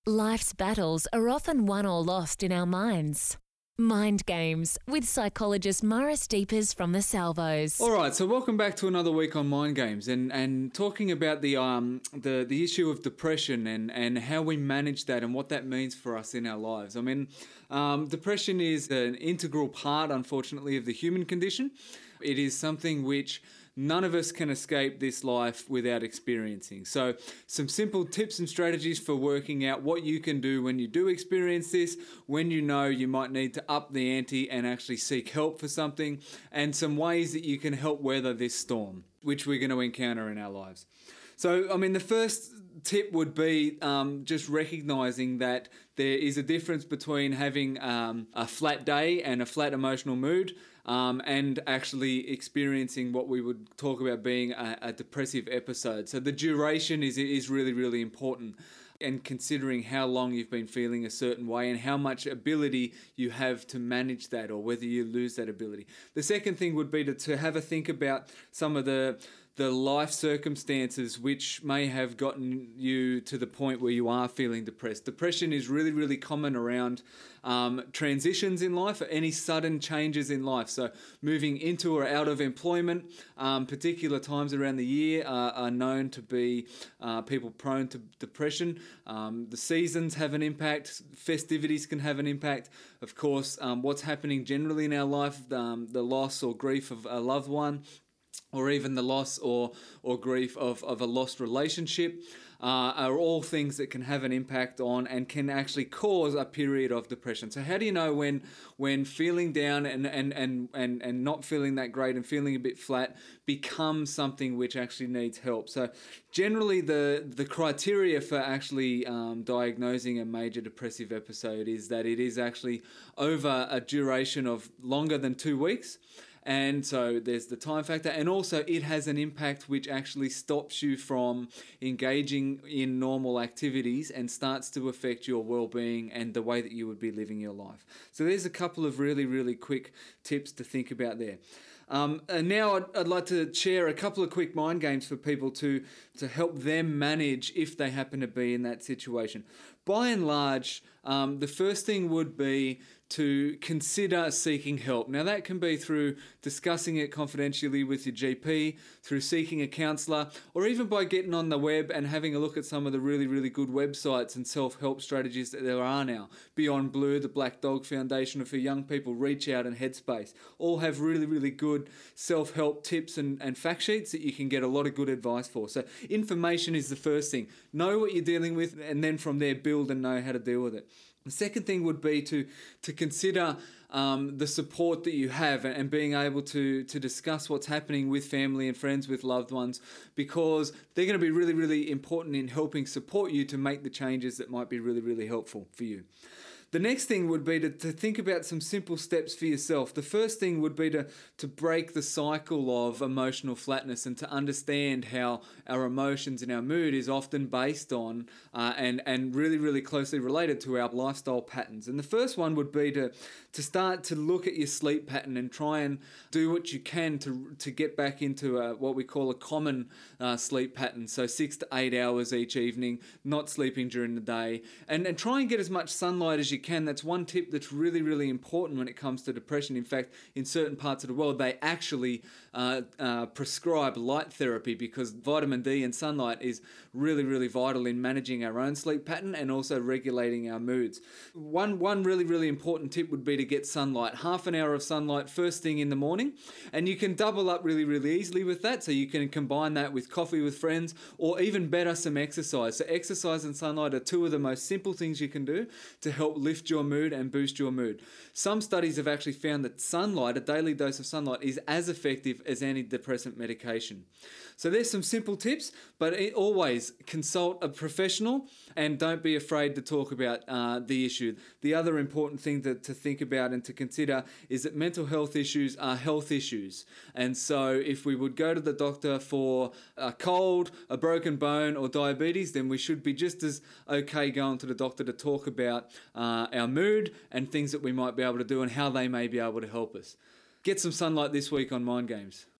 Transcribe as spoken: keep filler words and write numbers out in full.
Life's battles are often won or lost in our minds. Mind Games with psychologist Maurice Deepers from the Salvos. All right, so welcome back to another week on Mind Games, and, and talking about the um the, the issue of depression and, and how we manage that and what that means for us in our lives. I mean, um, depression is an integral part, unfortunately, of the human condition. It is something which none of us can escape this life without experiencing. So some simple tips and strategies for working out what you can do when you do experience this, when you know you might need to up the ante and actually seek help for something, and some ways that you can help weather this storm, which we're going to encounter in our lives. So, I mean, the first tip would be um, just recognizing that there is a difference between having um, a flat day and a flat emotional mood um, and actually experiencing what we would talk about being a, a depressive episode. So the duration is is really, really important, and considering how long you've been feeling a certain way and how much ability you have to manage that, or whether you lose that ability. The second thing would be to, to have a think about some of the the life circumstances which may have gotten you to the point where you are feeling depressed. Depression is really, really common around um, transitions in life, or any sudden changes in life. So moving into or out of employment, um, particular times around the year are, are known to be uh, people prone to depression. Um, the seasons have an impact, festivities can have an impact. Of course, um, what's happening generally in our life, um, the loss or grief of a loved one, or even the loss or or grief of, of a lost relationship, uh, are all things that can have an impact on and can actually cause a period of depression. So how do you know when when feeling down and, and, and, and, and not feeling that great and feeling a bit flat becomes something which actually needs help? So generally the, the criteria for actually um, diagnosing a major depressive episode is that it is actually over a duration of longer than two weeks. And so there's the time factor, and also it has an impact which actually stops you from engaging in normal activities and starts to affect your well-being and the way that you would be living your life. So there's a couple of really, really quick tips to think about there. Um, and now I'd, I'd like to share a couple of quick mind games for people to, to help them manage if they happen to be in that situation. By and large, um, the first thing would be to consider seeking help. Now that can be through discussing it confidentially with your G P, through seeking a counsellor, or even by getting on the web and having a look at some of the really, really good websites and self-help strategies that there are now. Beyond Blue, the Black Dog Foundation, or for young people, Reach Out and Headspace, all have really, really good self-help tips and, and fact sheets that you can get a lot of good advice for. So information is the first thing. Know what you're dealing with, and then from there build and know how to deal with it. The second thing would be to to consider um, the support that you have, and being able to to discuss what's happening with family and friends, with loved ones, because they're going to be really, really important in helping support you to make the changes that might be really, really helpful for you. The next thing would be to, to think about some simple steps for yourself. The first thing would be to, to break the cycle of emotional flatness and to understand how our emotions and our mood is often based on uh, and, and really, really closely related to our lifestyle patterns. And the first one would be to, to start to look at your sleep pattern and try and do what you can to, to get back into a, what we call a common uh, sleep pattern. So six to eight hours each evening, not sleeping during the day, and, and try and get as much sunlight as you can. That's one tip that's really, really important when it comes to depression. In fact, in certain parts of the world, they actually uh, uh, prescribe light therapy, because vitamin D and sunlight is really, really vital in managing our own sleep pattern and also regulating our moods. One, one really, really important tip would be to get sunlight. Half an hour of sunlight first thing in the morning, and you can double up really, really easily with that. So you can combine that with coffee with friends, or even better, some exercise. So exercise and sunlight are two of the most simple things you can do to help lift your mood and boost your mood. Some studies have actually found that sunlight, a daily dose of sunlight, is as effective as antidepressant medication. So there's some simple tips, but it, always consult a professional and don't be afraid to talk about uh, the issue. The other important thing to, to think about and to consider is that mental health issues are health issues. And so if we would go to the doctor for a cold, a broken bone, or diabetes, then we should be just as okay going to the doctor to talk about uh, our mood and things that we might be able to do and how they may be able to help us. Get some sunlight this week on Mind Games.